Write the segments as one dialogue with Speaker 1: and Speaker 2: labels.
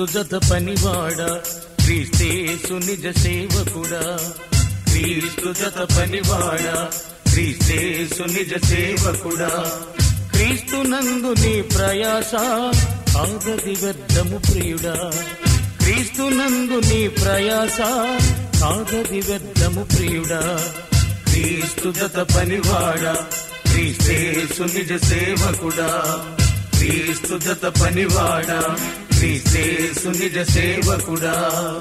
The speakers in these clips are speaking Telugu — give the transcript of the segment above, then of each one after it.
Speaker 1: జత పనివాడా క్రీస్తేసు నిజ సేవకుడా క్రీస్తు జత పనివాడా క్రీస్తేసు నిజ సేవకుడా క్రీస్తు నందు నీ ప్రయాస ఆగది వ్యర్థము ప్రియుడా క్రీస్తు నందు నీ ప్రయాస ఆగది వ్యర్థము ప్రియుడా క్రీస్తు జత పనివాడా క్రీస్తేసు నిజ సేవకుడా క్రీస్తు జత పనివాడా క్రీస్తేసు నిజ సేవకుడా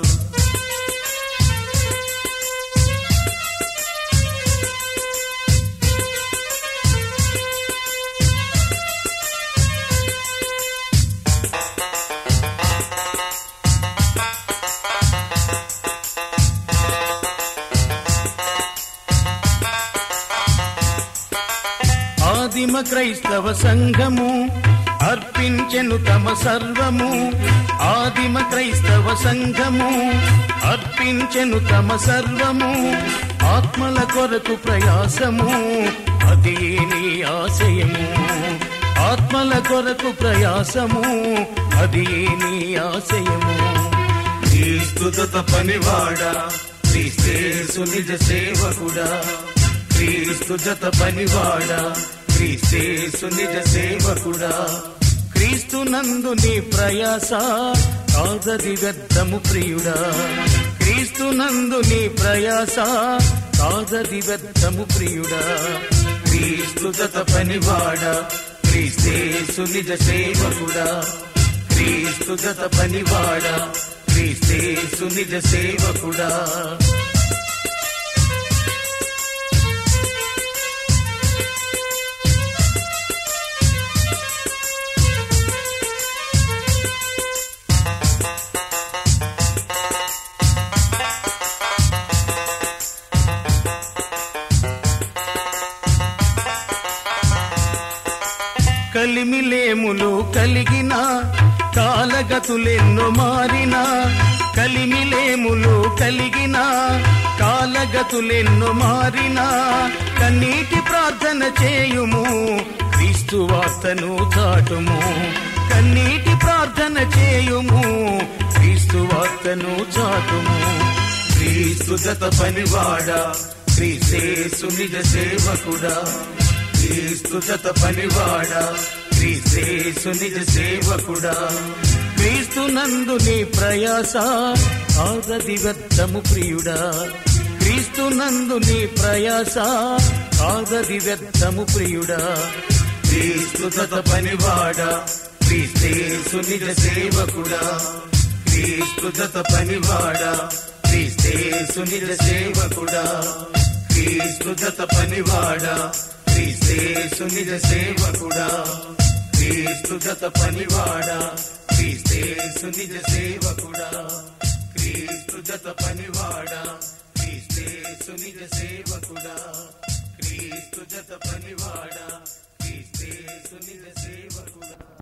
Speaker 1: ఆదిమ క్రైస్తవ సంఘము అర్పించెను తమ సర్వము ఆదిమ క్రైస్తవ సంఘము అర్పించెను తమ సర్వము ఆత్మల కొరకు ప్రయాసము అది నీ ఆశయము ఆత్మల కొరకు ప్రయాసము అది నీ ఆశయము క్రీస్తు జత పనివాడా క్రీస్తేసు నిజ సేవకుడా క్రీస్తు జత పనివాడా క్రీస్తేసు నిజ సేవకుడా క్రీస్తు నందు నీ ప్రయాస కాదది వ్యర్థము ప్రియుడా క్రీస్తు నందు నీ ప్రయాస కాదది వ్యర్థము ప్రియుడా క్రీస్తు జత పనివాడా క్రీస్తేసు నిజ సేవకుడా క్రీస్తు జత పనివాడా క్రీస్తేసు నిజ సేవకుడా కలిమిలేములు కలిగిన కాలగతులెన్నో మారిన కలిమిలేములు కలిగిన కాలగతులెన్నో మారిన కన్నీటి ప్రార్థన చేయుము క్రీస్తు వార్తను చాటుము కన్నీటి ప్రార్థన చేయుము క్రీస్తు వార్తను చాటుము క్రీస్తు జత పనివాడా క్రీస్తేసు నిజ సేవకుడా క్రీస్తు జత పనివాడా క్రీస్తేసు నిజ సేవకుడా క్రీస్తు నందు నీ ప్రయాస ఆగది వ్యర్థము ప్రియుడా క్రీస్తు నందు నీ ప్రయాస ఆగది వ్యర్థము ప్రియుడా క్రీస్తు జత పనివాడా క్రీస్తేసు నిజ సేవకుడా క్రీస్తు జత పనివాడా క్రీస్తేసు నిజ సేవకుడా క్రీస్తు జత పనివాడా క్రీస్తేసు నిజ సేవకుడా క్రీస్తు జత పనివాడా క్రీస్తేసు నిజ సేవకుడా క్రీస్తు జత పనివాడా క్రీస్తేసు నిజ సేవకుడా క్రీస్తు జత పనివాడా క్రీస్తేసు నిజ సేవకుడా